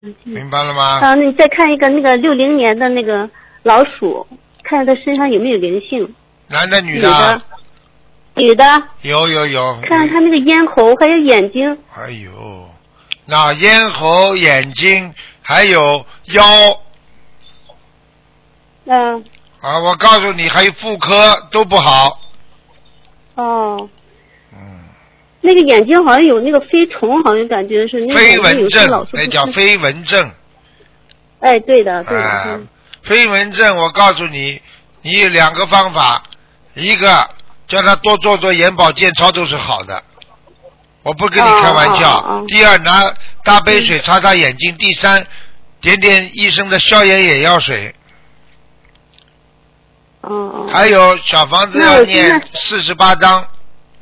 明白了吗？ 那你再看一个那个60年的那个老鼠，看他身上有没有灵性？ 男的女的？ 女的。 有。 看看他那个咽喉还有眼睛。 哎呦，那咽喉、眼睛还有腰。我告诉你，还有妇科都不好。 哦。那个眼睛好像有那个飞虫，好像感觉是那个飞蚊症，那叫飞蚊症。 哎，对的。 飞蚊症，我告诉你，你有2个方法，一个叫他多做眼保健操都是好的，我不跟你开玩笑。第二，拿大杯水擦擦眼睛。第三，点点医生的消炎眼药水。还有小房子要念48章，